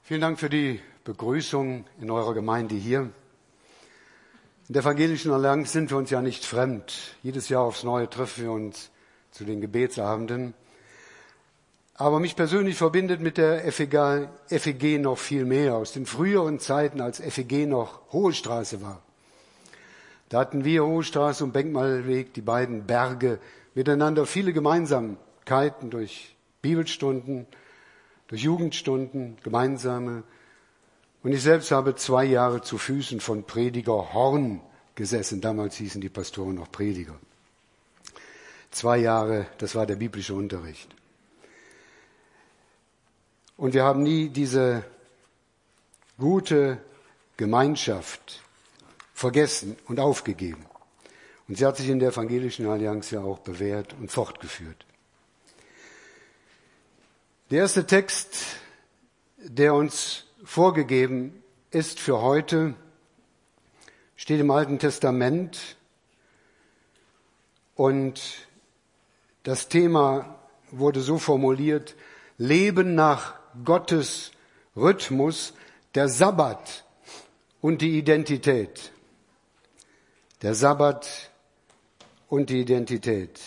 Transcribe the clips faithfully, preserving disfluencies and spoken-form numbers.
Vielen Dank für die Begrüßung in eurer Gemeinde hier. In der Evangelischen Allianz sind wir uns ja nicht fremd. Jedes Jahr aufs Neue treffen wir uns zu den Gebetsabenden. Aber mich persönlich verbindet mit der F E G noch viel mehr aus den früheren Zeiten, als F E G noch Hohe Straße war. Da hatten wir Hohe Straße und Benkmalweg, die beiden Berge, miteinander viele Gemeinsamkeiten durch Bibelstunden, durch Jugendstunden, gemeinsame. Und ich selbst habe zwei Jahre zu Füßen von Prediger Horn gesessen. Damals hießen die Pastoren noch Prediger. Zwei Jahre, das war der biblische Unterricht. Und wir haben nie diese gute Gemeinschaft vergessen und aufgegeben. Und sie hat sich in der Evangelischen Allianz ja auch bewährt und fortgeführt. Der erste Text, der uns vorgegeben ist für heute, steht im Alten Testament. Und das Thema wurde so formuliert: Leben nach Gottes Rhythmus, der Sabbat und die Identität. Der Sabbat und die Identität.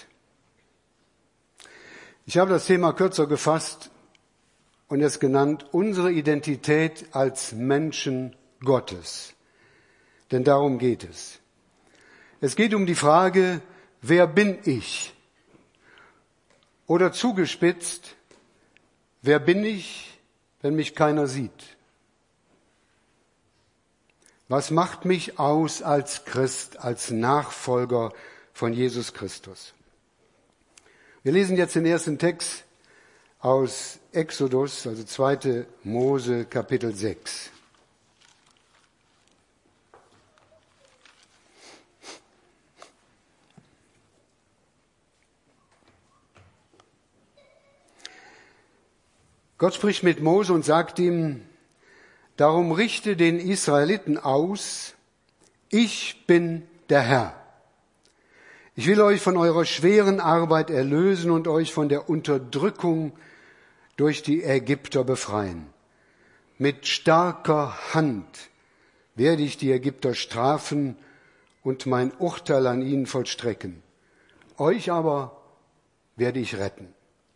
Ich habe das Thema kürzer gefasst und es genannt: unsere Identität als Menschen Gottes. Denn darum geht es. Es geht um die Frage, wer bin ich? Oder zugespitzt, wer bin ich, wenn mich keiner sieht? Was macht mich aus als Christ, als Nachfolger von Jesus Christus? Wir lesen jetzt den ersten Text aus Exodus, also zweite Mose, Kapitel sechs. Gott spricht mit Mose und sagt ihm: Darum richte den Israeliten aus, ich bin der Herr. Ich will euch von eurer schweren Arbeit erlösen und euch von der Unterdrückung durch die Ägypter befreien. Mit starker Hand werde ich die Ägypter strafen und mein Urteil an ihnen vollstrecken. Euch aber werde ich retten.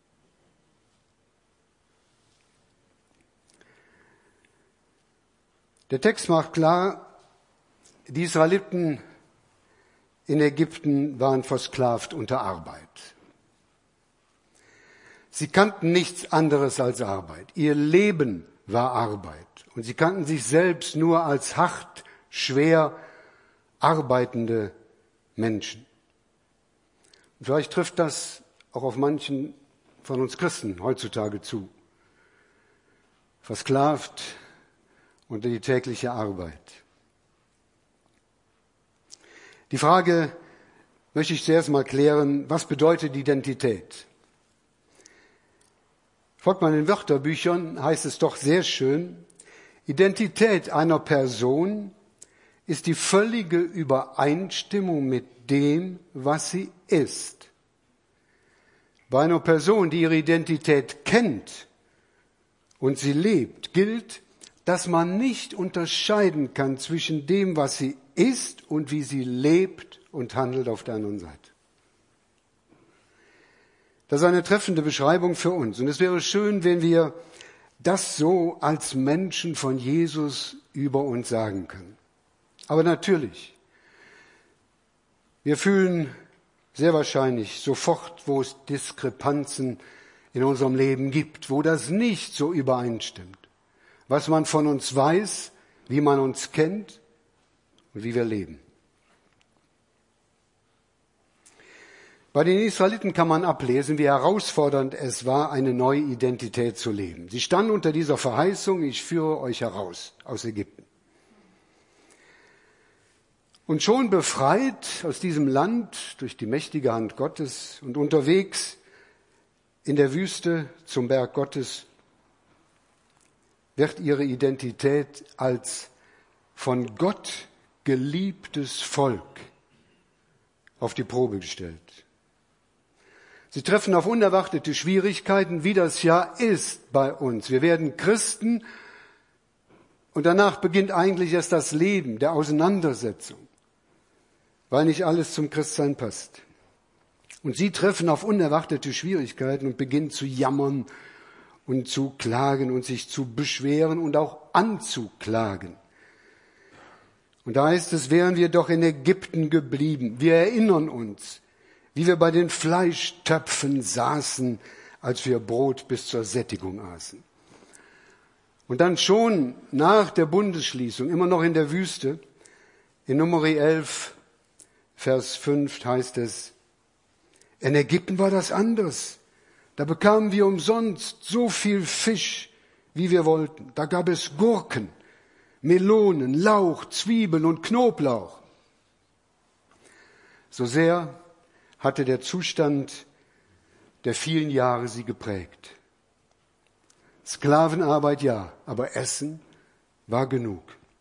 Der Text macht klar, die Israeliten in Ägypten waren versklavt unter Arbeit. Sie kannten nichts anderes als Arbeit. Ihr Leben war Arbeit. Und sie kannten sich selbst nur als hart, schwer arbeitende Menschen. Und vielleicht trifft das auch auf manchen von uns Christen heutzutage zu. Versklavt unter die tägliche Arbeit. Die Frage möchte ich zuerst mal klären: Was bedeutet Identität? Folgt man in Wörterbüchern, heißt es doch sehr schön: Identität einer Person ist die völlige Übereinstimmung mit dem, was sie ist. Bei einer Person, die ihre Identität kennt und sie lebt, gilt, dass man nicht unterscheiden kann zwischen dem, was sie ist und wie sie lebt und handelt auf der anderen Seite. Das ist eine treffende Beschreibung für uns. Und es wäre schön, wenn wir das so als Menschen von Jesus über uns sagen können. Aber natürlich, wir fühlen sehr wahrscheinlich sofort, wo es Diskrepanzen in unserem Leben gibt, wo das nicht so übereinstimmt. Was man von uns weiß, wie man uns kennt und wie wir leben. Bei den Israeliten kann man ablesen, wie herausfordernd es war, eine neue Identität zu leben. Sie standen unter dieser Verheißung: Ich führe euch heraus aus Ägypten. Und schon befreit aus diesem Land durch die mächtige Hand Gottes und unterwegs in der Wüste zum Berg Gottes, wird ihre Identität als von Gott geliebtes Volk auf die Probe gestellt. Sie treffen auf unerwartete Schwierigkeiten, wie das ja ist bei uns. Wir werden Christen Und danach beginnt eigentlich erst das Leben der Auseinandersetzung, weil nicht alles zum Christsein passt. Und sie treffen auf unerwartete Schwierigkeiten und beginnen zu jammern und zu klagen und sich zu beschweren und auch anzuklagen. Und da heißt es, wären wir doch in Ägypten geblieben. Wir erinnern uns, wie wir bei den Fleischtöpfen saßen, als wir Brot bis zur Sättigung aßen. Und dann schon nach der Bundesschließung, immer noch in der Wüste, in Numeri elf, Vers fünf heißt es, in Ägypten war das anders. Da bekamen wir umsonst so viel Fisch, wie wir wollten. Da gab es Gurken, Melonen, Lauch, Zwiebeln und Knoblauch. So sehr hatte der Zustand der vielen Jahre sie geprägt. Sklavenarbeit ja, aber Essen war genug.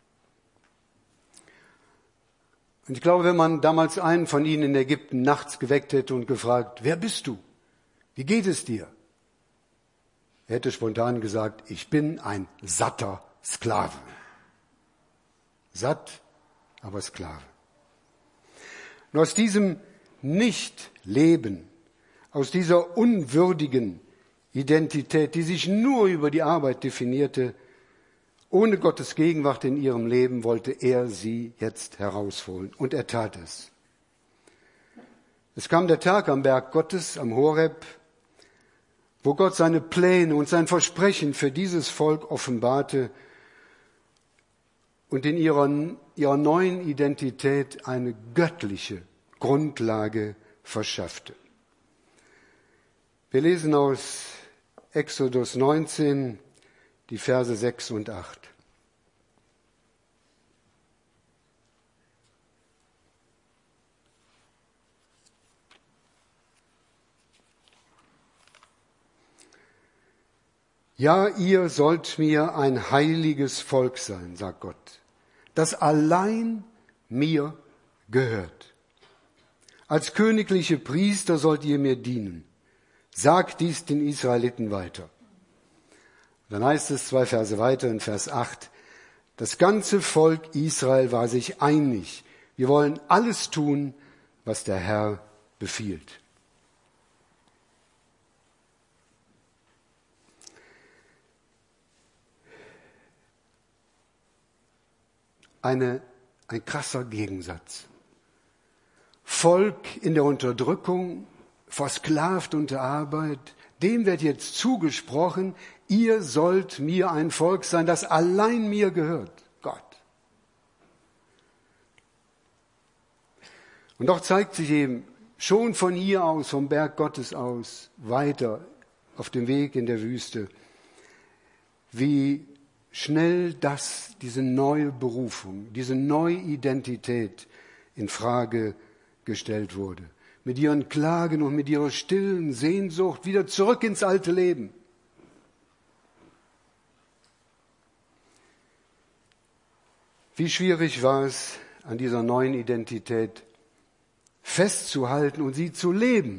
Und ich glaube, wenn man damals einen von ihnen in Ägypten nachts geweckt hätte und gefragt, wer bist du? Wie geht es dir? Er hätte spontan gesagt, ich bin ein satter Sklave. Satt, aber Sklave. Und aus diesem Nicht-Leben, aus dieser unwürdigen Identität, die sich nur über die Arbeit definierte, ohne Gottes Gegenwart in ihrem Leben, wollte er sie jetzt herausholen. Und er tat es. Es kam der Tag am Berg Gottes, am Horeb, wo Gott seine Pläne und sein Versprechen für dieses Volk offenbarte und in ihrer, ihrer neuen Identität eine göttliche Grundlage verschaffte. Wir lesen aus Exodus neunzehn, die Verse sechs und acht. Ja, ihr sollt mir ein heiliges Volk sein, sagt Gott, das allein mir gehört. Als königliche Priester sollt ihr mir dienen. Sagt dies den Israeliten weiter. Dann heißt es zwei Verse weiter in Vers acht, das ganze Volk Israel war sich einig. Wir wollen alles tun, was der Herr befiehlt. Eine, ein krasser Gegensatz. Volk in der Unterdrückung, versklavt unter Arbeit, dem wird jetzt zugesprochen, ihr sollt mir ein Volk sein, das allein mir gehört, Gott. Und doch zeigt sich eben schon von hier aus, vom Berg Gottes aus, weiter auf dem Weg in der Wüste, wie schnell das, diese neue Berufung, diese neue Identität in Frage gestellt wurde. Mit ihren Klagen und mit ihrer stillen Sehnsucht wieder zurück ins alte Leben. Wie schwierig war es, an dieser neuen Identität festzuhalten und sie zu leben.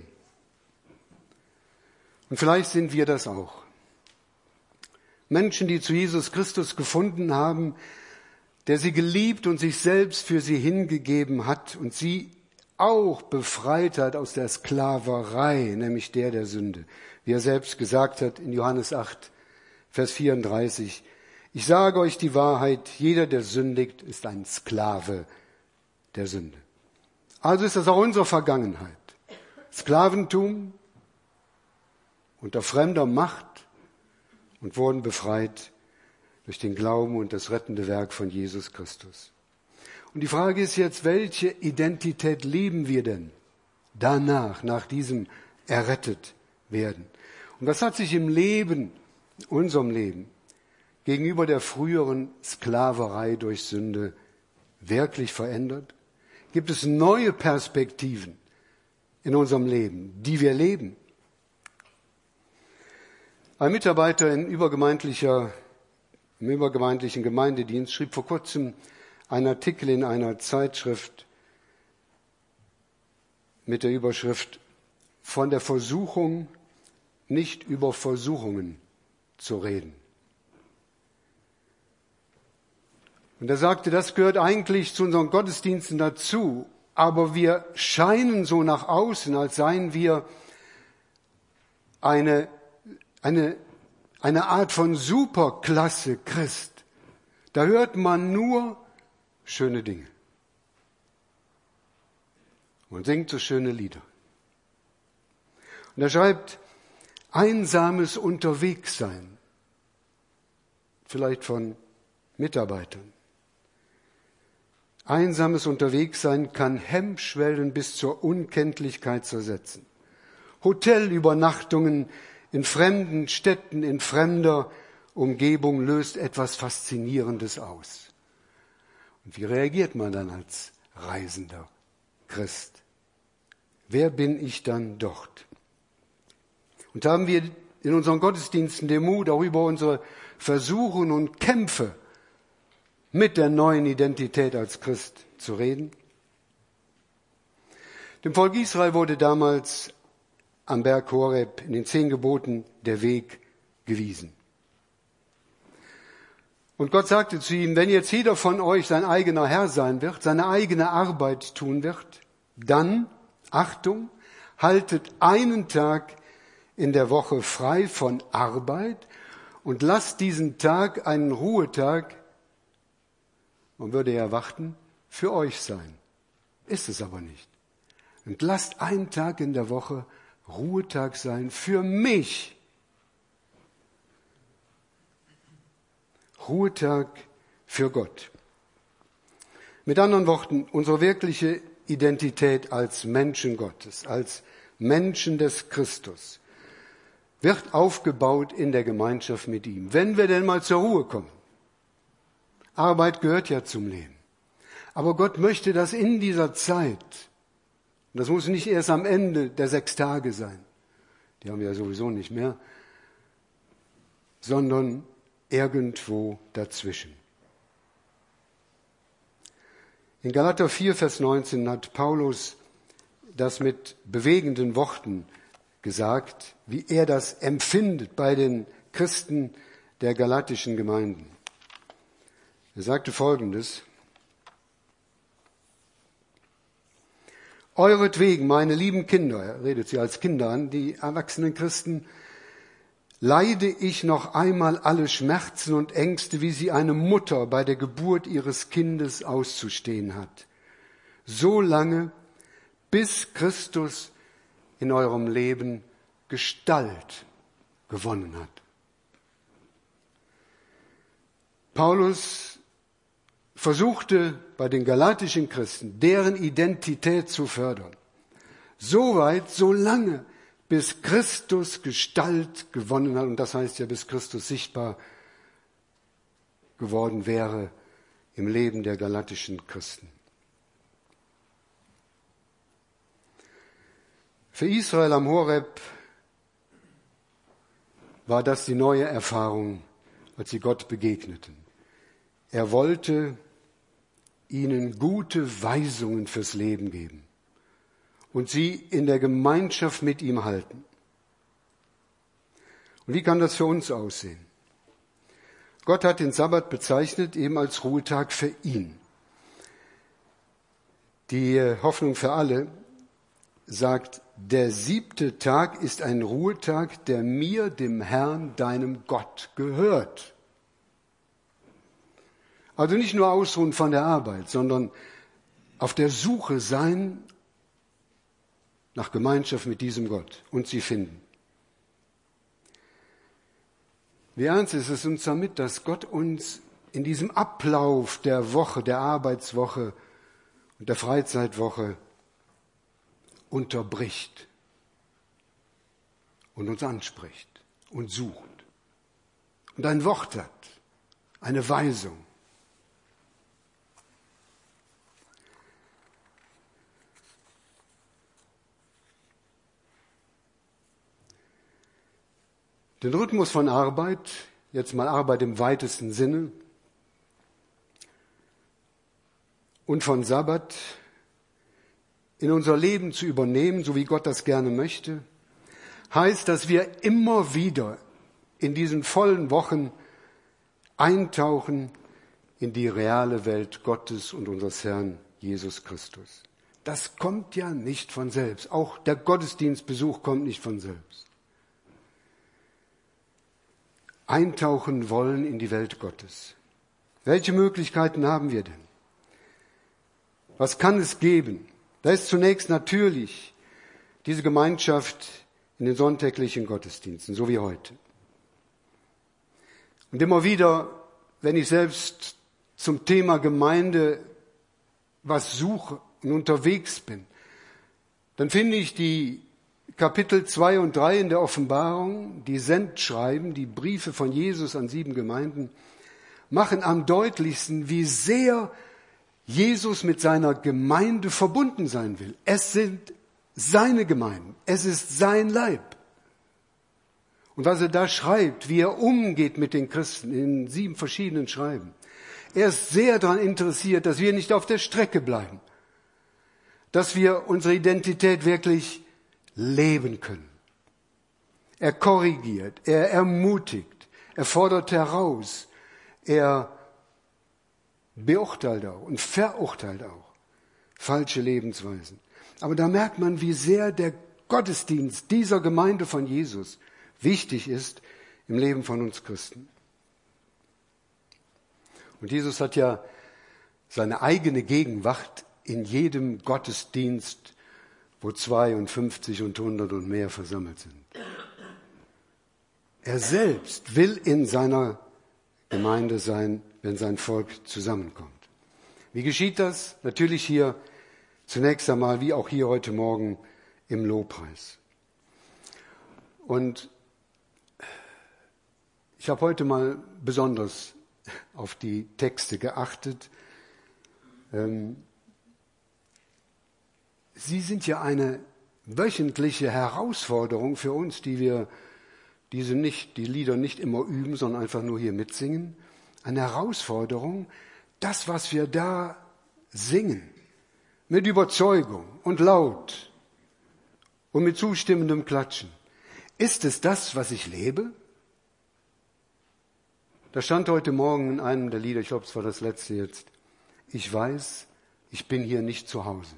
Und vielleicht sind wir das auch. Menschen, die zu Jesus Christus gefunden haben, der sie geliebt und sich selbst für sie hingegeben hat und sie auch befreit hat aus der Sklaverei, nämlich der der Sünde. Wie er selbst gesagt hat in Johannes acht, Vers vierunddreißig, ich sage euch die Wahrheit, jeder, der sündigt, ist ein Sklave der Sünde. Also ist das auch unsere Vergangenheit. Sklaventum unter fremder Macht und wurden befreit durch den Glauben und das rettende Werk von Jesus Christus. Und die Frage ist jetzt, welche Identität leben wir denn danach, nach diesem errettet werden? Und was hat sich im Leben, unserem Leben, gegenüber der früheren Sklaverei durch Sünde wirklich verändert? Gibt es neue Perspektiven in unserem Leben, die wir leben? Ein Mitarbeiter in übergemeindlicher, im übergemeindlichen Gemeindedienst schrieb vor kurzem einen Artikel in einer Zeitschrift mit der Überschrift von der Versuchung, nicht über Versuchungen zu reden. Und er sagte, das gehört eigentlich zu unseren Gottesdiensten dazu, aber wir scheinen so nach außen, als seien wir eine, eine, eine Art von Superklasse Christ. Da hört man nur schöne Dinge. Man singt so schöne Lieder. Und er schreibt, einsames Unterwegssein, vielleicht von Mitarbeitern. Einsames Unterwegssein kann Hemmschwellen bis zur Unkenntlichkeit zersetzen. Hotelübernachtungen in fremden Städten, in fremder Umgebung löst etwas Faszinierendes aus. Und wie reagiert man dann als reisender Christ? Wer bin ich dann dort? Und haben wir in unseren Gottesdiensten den Mut, auch über unsere Versuchen und Kämpfe mit der neuen Identität als Christ zu reden? Dem Volk Israel wurde damals am Berg Horeb in den zehn Geboten der Weg gewiesen. Und Gott sagte zu ihm, wenn jetzt jeder von euch sein eigener Herr sein wird, seine eigene Arbeit tun wird, dann, Achtung, haltet einen Tag in der Woche frei von Arbeit und lasst diesen Tag einen Ruhetag, man würde ja erwarten, für euch sein. Ist es aber nicht. Und lasst einen Tag in der Woche Ruhetag sein für mich. Ruhetag für Gott. Mit anderen Worten, unsere wirkliche Identität als Menschen Gottes, als Menschen des Christus, wird aufgebaut in der Gemeinschaft mit ihm. Wenn wir denn mal zur Ruhe kommen. Arbeit gehört ja zum Leben. Aber Gott möchte, dass in dieser Zeit, und das muss nicht erst am Ende der sechs Tage sein, die haben wir ja sowieso nicht mehr, sondern irgendwo dazwischen. In Galater vier, Vers neunzehn hat Paulus das mit bewegenden Worten gesagt, wie er das empfindet bei den Christen der galatischen Gemeinden. Er sagte Folgendes: Euretwegen, meine lieben Kinder, er redet sie als Kinder an, die erwachsenen Christen, leide ich noch einmal alle Schmerzen und Ängste, wie sie eine Mutter bei der Geburt ihres Kindes auszustehen hat. So lange, bis Christus in eurem Leben Gestalt gewonnen hat. Paulus versuchte bei den galatischen Christen, deren Identität zu fördern. So weit, so lange, bis Christus Gestalt gewonnen hat. Und das heißt ja, bis Christus sichtbar geworden wäre im Leben der galatischen Christen. Für Israel am Horeb war das die neue Erfahrung, als sie Gott begegneten. Er wollte ihnen gute Weisungen fürs Leben geben und sie in der Gemeinschaft mit ihm halten. Und wie kann das für uns aussehen? Gott hat den Sabbat bezeichnet eben als Ruhetag für ihn. Die Hoffnung für alle sagt, der siebte Tag ist ein Ruhetag, der mir, dem Herrn, deinem Gott, gehört. Also nicht nur ausruhen von der Arbeit, sondern auf der Suche sein nach Gemeinschaft mit diesem Gott und sie finden. Wie ernst ist es uns damit, dass Gott uns in diesem Ablauf der Woche, der Arbeitswoche und der Freizeitwoche unterbricht und uns anspricht und sucht und ein Wort hat, eine Weisung. Den Rhythmus von Arbeit, jetzt mal Arbeit im weitesten Sinne, und von Sabbat in unser Leben zu übernehmen, so wie Gott das gerne möchte, heißt, dass wir immer wieder in diesen vollen Wochen eintauchen in die reale Welt Gottes und unseres Herrn Jesus Christus. Das kommt ja nicht von selbst. Auch der Gottesdienstbesuch kommt nicht von selbst. Eintauchen wollen in die Welt Gottes. Welche Möglichkeiten haben wir denn? Was kann es geben? Da ist zunächst natürlich diese Gemeinschaft in den sonntäglichen Gottesdiensten, so wie heute. Und immer wieder, wenn ich selbst zum Thema Gemeinde was suche und unterwegs bin, dann finde ich die Kapitel zwei und drei in der Offenbarung, die Sendschreiben, die Briefe von Jesus an sieben Gemeinden, machen am deutlichsten, wie sehr Jesus mit seiner Gemeinde verbunden sein will. Es sind seine Gemeinden, es ist sein Leib. Und was er da schreibt, wie er umgeht mit den Christen in sieben verschiedenen Schreiben, er ist sehr daran interessiert, dass wir nicht auf der Strecke bleiben, dass wir unsere Identität wirklich leben können. Er korrigiert, er ermutigt, er fordert heraus, er beurteilt auch und verurteilt auch falsche Lebensweisen. Aber da merkt man, wie sehr der Gottesdienst dieser Gemeinde von Jesus wichtig ist im Leben von uns Christen. Und Jesus hat ja seine eigene Gegenwart in jedem Gottesdienst, wo zweiundfünfzig und hundert und mehr versammelt sind. Er selbst will in seiner Gemeinde sein, wenn sein Volk zusammenkommt. Wie geschieht das? Natürlich hier zunächst einmal, wie auch hier heute Morgen, im Lobpreis. Und ich habe heute mal besonders auf die Texte geachtet. Ähm, Sie sind ja eine wöchentliche Herausforderung für uns, die wir diese nicht, die Lieder nicht immer üben, sondern einfach nur hier mitsingen. Eine Herausforderung, das, was wir da singen, mit Überzeugung und laut und mit zustimmendem Klatschen. Ist es das, was ich lebe? Da stand heute Morgen in einem der Lieder, ich glaube, es war das letzte jetzt, ich weiß, ich bin hier nicht zu Hause.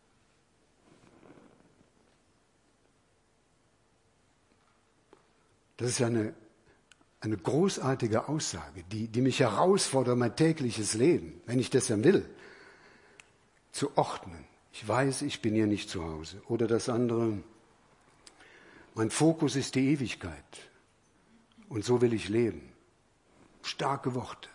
Das ist ja eine, eine großartige Aussage, die, die mich herausfordert, mein tägliches Leben, wenn ich das ja will, zu ordnen. Ich weiß, ich bin hier nicht zu Hause. Oder das andere, mein Fokus ist die Ewigkeit. Und so will ich leben. Starke Worte.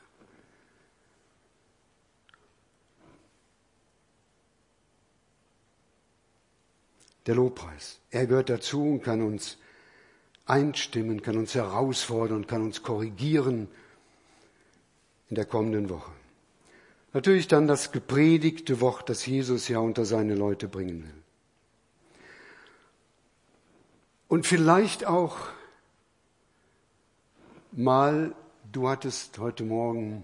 Der Lobpreis, er gehört dazu und kann uns einstimmen, kann uns herausfordern, kann uns korrigieren in der kommenden Woche. Natürlich dann das gepredigte Wort, das Jesus ja unter seine Leute bringen will. Und vielleicht auch mal, du hattest heute Morgen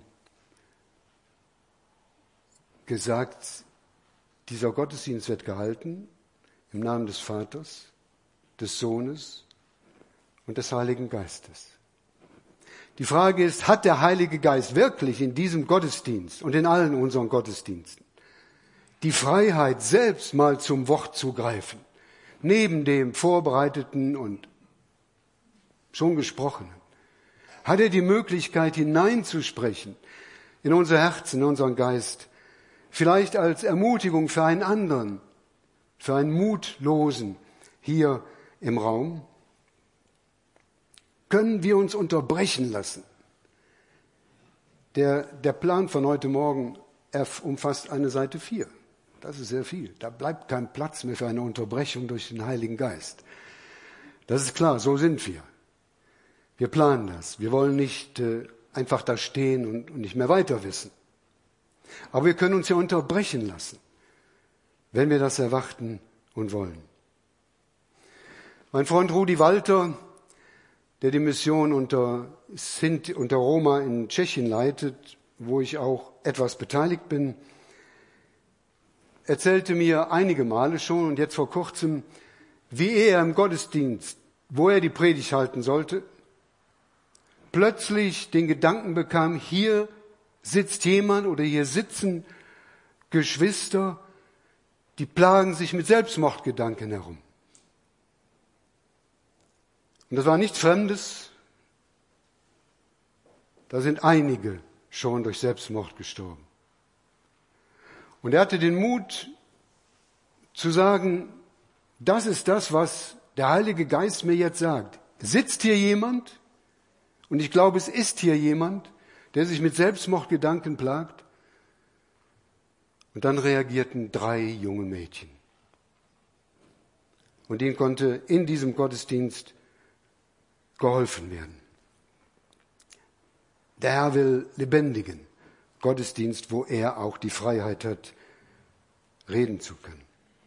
gesagt, dieser Gottesdienst wird gehalten im Namen des Vaters, des Sohnes und des Heiligen Geistes. Die Frage ist, hat der Heilige Geist wirklich in diesem Gottesdienst und in allen unseren Gottesdiensten die Freiheit, selbst mal zum Wort zu greifen, neben dem Vorbereiteten und schon Gesprochenen? Hat er die Möglichkeit, hineinzusprechen in unser Herz, in unseren Geist, vielleicht als Ermutigung für einen anderen, für einen Mutlosen hier im Raum? Können wir uns unterbrechen lassen? Der, der Plan von heute Morgen umfasst eine Seite vier. Das ist sehr viel. Da bleibt kein Platz mehr für eine Unterbrechung durch den Heiligen Geist. Das ist klar, so sind wir. Wir planen das. Wir wollen nicht äh, einfach da stehen und, und nicht mehr weiter wissen. Aber wir können uns ja unterbrechen lassen, wenn wir das erwarten und wollen. Mein Freund Rudi Walter, der die Mission unter, Sinti, unter Roma in Tschechien leitet, wo ich auch etwas beteiligt bin, erzählte mir einige Male schon und jetzt vor kurzem, wie er im Gottesdienst, wo er die Predigt halten sollte, plötzlich den Gedanken bekam, hier sitzt jemand oder hier sitzen Geschwister, die plagen sich mit Selbstmordgedanken herum. Und das war nichts Fremdes. Da sind einige schon durch Selbstmord gestorben. Und er hatte den Mut zu sagen, das ist das, was der Heilige Geist mir jetzt sagt. Sitzt hier jemand, und ich glaube, es ist hier jemand, der sich mit Selbstmordgedanken plagt. Und dann reagierten drei junge Mädchen. Und ihnen konnte in diesem Gottesdienst geholfen werden. Der Herr will lebendigen Gottesdienst, wo er auch die Freiheit hat, reden zu können.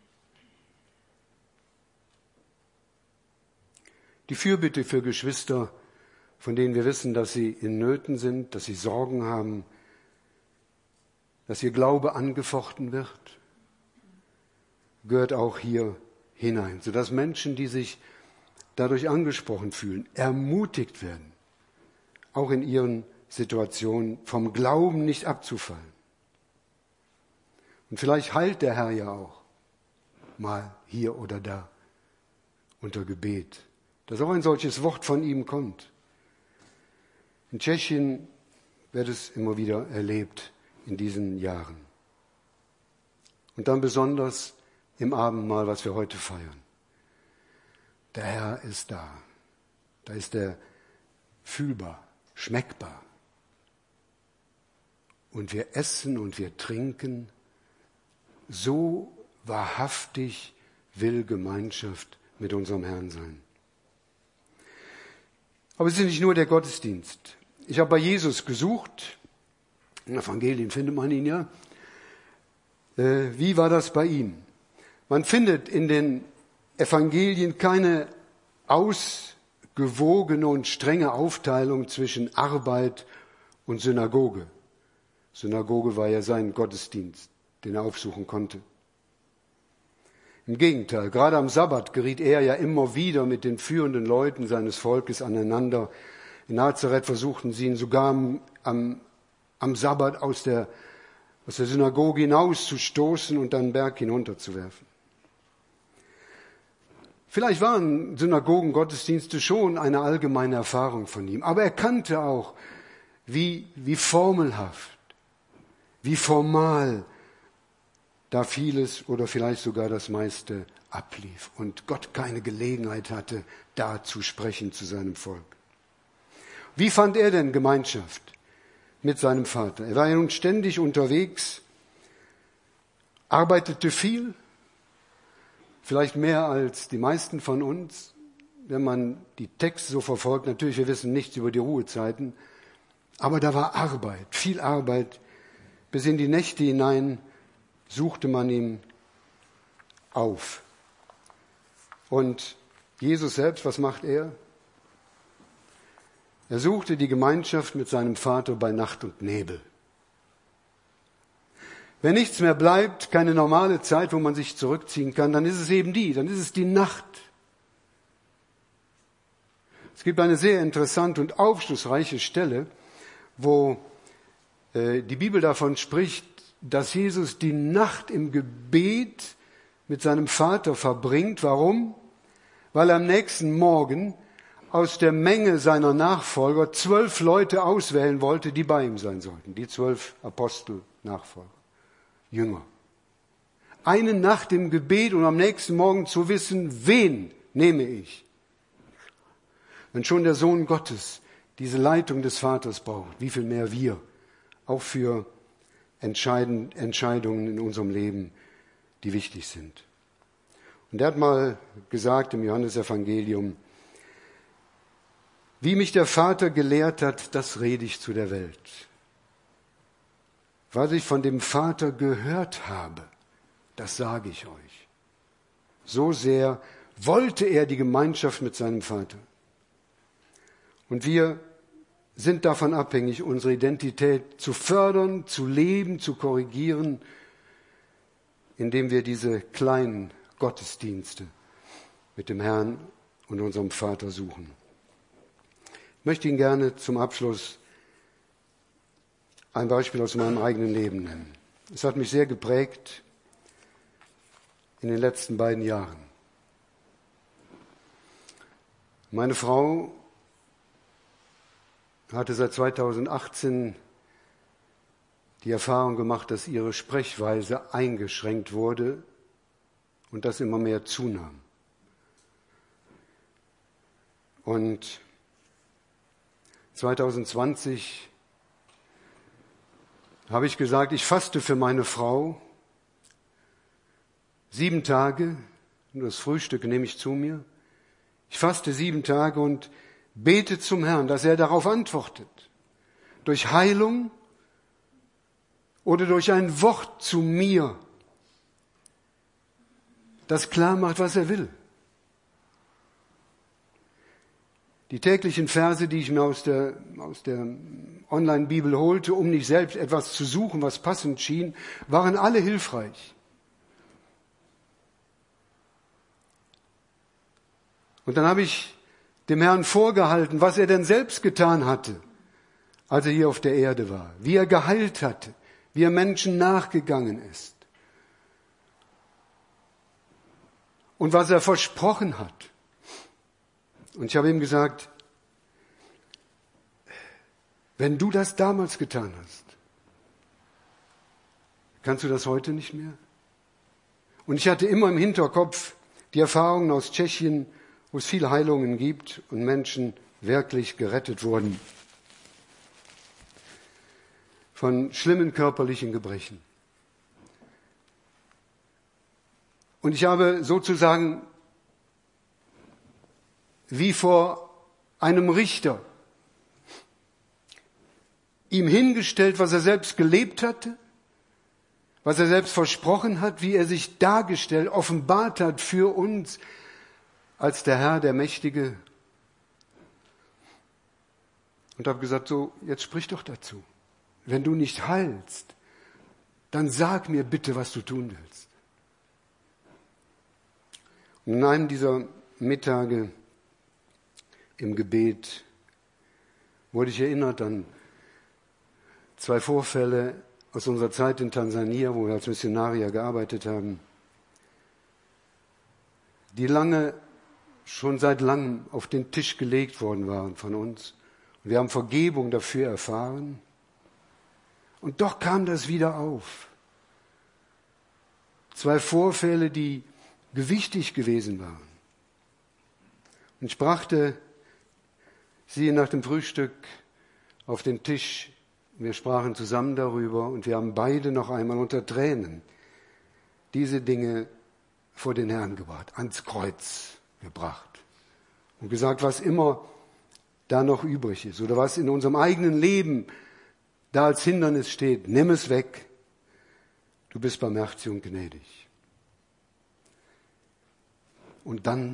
Die Fürbitte für Geschwister, von denen wir wissen, dass sie in Nöten sind, dass sie Sorgen haben, dass ihr Glaube angefochten wird, gehört auch hier hinein, sodass Menschen, die sich dadurch angesprochen fühlen, ermutigt werden, auch in ihren Situationen vom Glauben nicht abzufallen. Und vielleicht heilt der Herr ja auch mal hier oder da unter Gebet, dass auch ein solches Wort von ihm kommt. In Tschechien wird es immer wieder erlebt in diesen Jahren. Und dann besonders im Abendmahl, was wir heute feiern. Der Herr ist da. Da ist er fühlbar, schmeckbar. Und wir essen und wir trinken. So wahrhaftig will Gemeinschaft mit unserem Herrn sein. Aber es ist nicht nur der Gottesdienst. Ich habe bei Jesus gesucht. In Evangelien findet man ihn ja. Äh, wie war das bei ihm? Man findet in den Evangelien keine ausgewogene und strenge Aufteilung zwischen Arbeit und Synagoge. Synagoge war ja sein Gottesdienst, den er aufsuchen konnte. Im Gegenteil, gerade am Sabbat geriet er ja immer wieder mit den führenden Leuten seines Volkes aneinander. In Nazareth versuchten sie ihn sogar am, am, am Sabbat aus der, aus der Synagoge hinauszustoßen und dann den Berg hinunterzuwerfen. Vielleicht waren Synagogengottesdienste schon eine allgemeine Erfahrung von ihm, aber er kannte auch, wie, wie formelhaft, wie formal da vieles oder vielleicht sogar das meiste ablief und Gott keine Gelegenheit hatte, da zu sprechen zu seinem Volk. Wie fand er denn Gemeinschaft mit seinem Vater? Er war ja nun ständig unterwegs, arbeitete viel, vielleicht mehr als die meisten von uns, wenn man die Texte so verfolgt. Natürlich, wir wissen nichts über die Ruhezeiten, aber da war Arbeit, viel Arbeit. Bis in die Nächte hinein suchte man ihn auf. Und Jesus selbst, was macht er? Er suchte die Gemeinschaft mit seinem Vater bei Nacht und Nebel. Wenn nichts mehr bleibt, keine normale Zeit, wo man sich zurückziehen kann, dann ist es eben die, dann ist es die Nacht. Es gibt eine sehr interessante und aufschlussreiche Stelle, wo äh, die Bibel davon spricht, dass Jesus die Nacht im Gebet mit seinem Vater verbringt. Warum? Weil er am nächsten Morgen aus der Menge seiner Nachfolger zwölf Leute auswählen wollte, die bei ihm sein sollten. Die zwölf Apostel, Nachfolger, Jünger. Eine Nacht im Gebet und am nächsten Morgen zu wissen, wen nehme ich? Wenn schon der Sohn Gottes diese Leitung des Vaters braucht, wie viel mehr wir, auch für Entscheiden, Entscheidungen in unserem Leben, die wichtig sind. Und er hat mal gesagt im Johannesevangelium, wie mich der Vater gelehrt hat, das rede ich zu der Welt. Was ich von dem Vater gehört habe, das sage ich euch. So sehr wollte er die Gemeinschaft mit seinem Vater. Und wir sind davon abhängig, unsere Identität zu fördern, zu leben, zu korrigieren, indem wir diese kleinen Gottesdienste mit dem Herrn und unserem Vater suchen. Ich möchte Ihnen gerne zum Abschluss ein Beispiel aus meinem eigenen Leben nennen. Es hat mich sehr geprägt in den letzten beiden Jahren. Meine Frau hatte seit zweitausendachtzehn die Erfahrung gemacht, dass ihre Sprechweise eingeschränkt wurde und das immer mehr zunahm. Und zweitausendzwanzig habe ich gesagt, ich faste für meine Frau sieben Tage, nur das Frühstück nehme ich zu mir. Ich faste sieben Tage und bete zum Herrn, dass er darauf antwortet. Durch Heilung oder durch ein Wort zu mir, das klar macht, was er will. Die täglichen Verse, die ich mir aus der, aus der Online-Bibel holte, um nicht selbst etwas zu suchen, was passend schien, waren alle hilfreich. Und dann habe ich dem Herrn vorgehalten, was er denn selbst getan hatte, als er hier auf der Erde war, wie er geheilt hatte, wie er Menschen nachgegangen ist und was er versprochen hat. Und ich habe ihm gesagt, wenn du das damals getan hast, kannst du das heute nicht mehr? Und ich hatte immer im Hinterkopf die Erfahrungen aus Tschechien, wo es viele Heilungen gibt und Menschen wirklich gerettet wurden von schlimmen körperlichen Gebrechen. Und ich habe sozusagen wie vor einem Richter ihm hingestellt, was er selbst gelebt hatte, was er selbst versprochen hat, wie er sich dargestellt, offenbart hat für uns als der Herr, der Mächtige. Und habe gesagt, so, jetzt sprich doch dazu. Wenn du nicht heilst, dann sag mir bitte, was du tun willst. Und in einem dieser Mittage im Gebet wurde ich erinnert an zwei Vorfälle aus unserer Zeit in Tansania, wo wir als Missionarier gearbeitet haben, die lange, schon seit langem auf den Tisch gelegt worden waren von uns. Und wir haben Vergebung dafür erfahren. Und doch kam das wieder auf. Zwei Vorfälle, die gewichtig gewesen waren. Und ich brachte sie nach dem Frühstück auf den Tisch. Wir sprachen zusammen darüber und wir haben beide noch einmal unter Tränen diese Dinge vor den Herrn gebracht, ans Kreuz gebracht und gesagt, was immer da noch übrig ist oder was in unserem eigenen Leben da als Hindernis steht, nimm es weg. Du bist barmherzig und gnädig. Und dann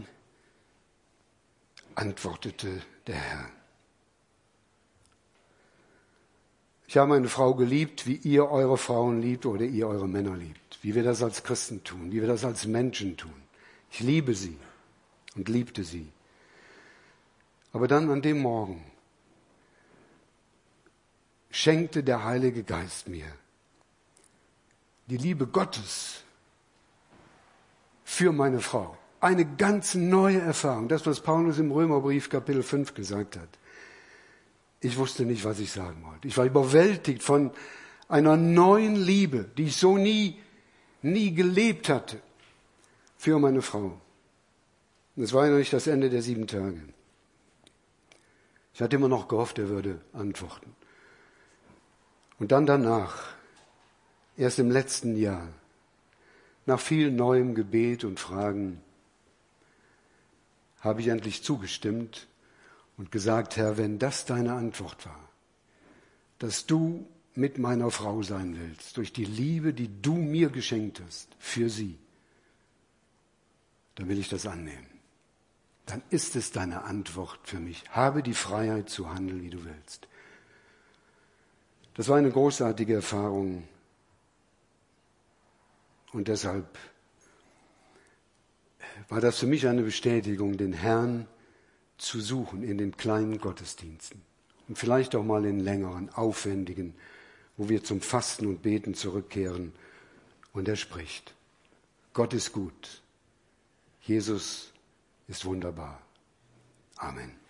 antwortete der Herr. Ich habe meine Frau geliebt, wie ihr eure Frauen liebt oder ihr eure Männer liebt. Wie wir das als Christen tun, wie wir das als Menschen tun. Ich liebe sie und liebte sie. Aber dann an dem Morgen schenkte der Heilige Geist mir die Liebe Gottes für meine Frau. Eine ganz neue Erfahrung. Das, was Paulus im Römerbrief Kapitel fünf gesagt hat. Ich wusste nicht, was ich sagen wollte. Ich war überwältigt von einer neuen Liebe, die ich so nie, nie gelebt hatte für meine Frau. Und es war ja noch nicht das Ende der sieben Tage. Ich hatte immer noch gehofft, er würde antworten. Und dann danach, erst im letzten Jahr, nach viel neuem Gebet und Fragen, habe ich endlich zugestimmt und gesagt, Herr, wenn das deine Antwort war, dass du mit meiner Frau sein willst, durch die Liebe, die du mir geschenkt hast, für sie, dann will ich das annehmen. Dann ist es deine Antwort für mich. Habe die Freiheit zu handeln, wie du willst. Das war eine großartige Erfahrung. Und deshalb war das für mich eine Bestätigung, den Herrn zu suchen in den kleinen Gottesdiensten und vielleicht auch mal in längeren, aufwendigen wo wir zum Fasten und Beten zurückkehren. Und er spricht: Gott ist gut. Jesus ist wunderbar. Amen.